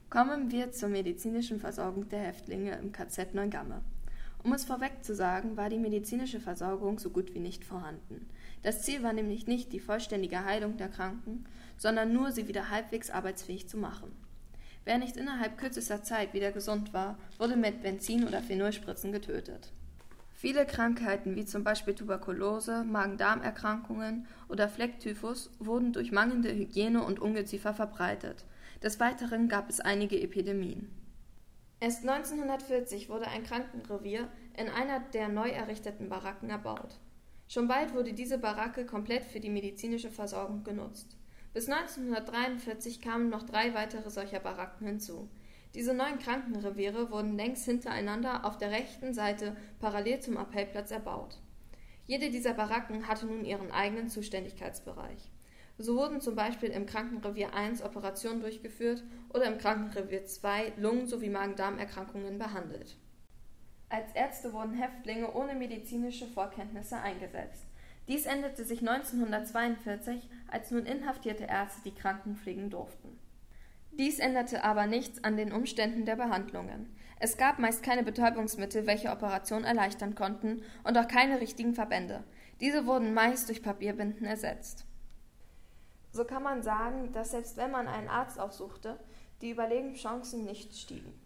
Kommen wir zur medizinischen Versorgung der Häftlinge im KZ Neuengamme. Um es vorweg zu sagen, war die medizinische Versorgung so gut wie nicht vorhanden. Das Ziel war nämlich nicht die vollständige Heilung der Kranken, sondern nur, sie wieder halbwegs arbeitsfähig zu machen. Wer nicht innerhalb kürzester Zeit wieder gesund war, wurde mit Benzin- oder Phenolspritzen getötet. Viele Krankheiten wie zum Beispiel Tuberkulose, Magen-Darm-Erkrankungen oder Flecktyphus wurden durch mangelnde Hygiene und Ungeziefer verbreitet. Des Weiteren gab es einige Epidemien. Erst 1940 wurde ein Krankenrevier in einer der neu errichteten Baracken erbaut. Schon bald wurde diese Baracke komplett für die medizinische Versorgung genutzt. Bis 1943 kamen noch 3 weitere solcher Baracken hinzu. Diese neuen Krankenreviere wurden längs hintereinander auf der rechten Seite parallel zum Appellplatz erbaut. Jede dieser Baracken hatte nun ihren eigenen Zuständigkeitsbereich. So wurden zum Beispiel im Krankenrevier 1 Operationen durchgeführt oder im Krankenrevier 2 Lungen- sowie Magen-Darm-Erkrankungen behandelt. Als Ärzte wurden Häftlinge ohne medizinische Vorkenntnisse eingesetzt. Dies änderte sich 1942, als nun inhaftierte Ärzte die Kranken pflegen durften. Dies änderte aber nichts an den Umständen der Behandlungen. Es gab meist keine Betäubungsmittel, welche Operationen erleichtern konnten, und auch keine richtigen Verbände. Diese wurden meist durch Papierbinden ersetzt. So kann man sagen, dass selbst wenn man einen Arzt aufsuchte, die Überlebenschancen nicht stiegen.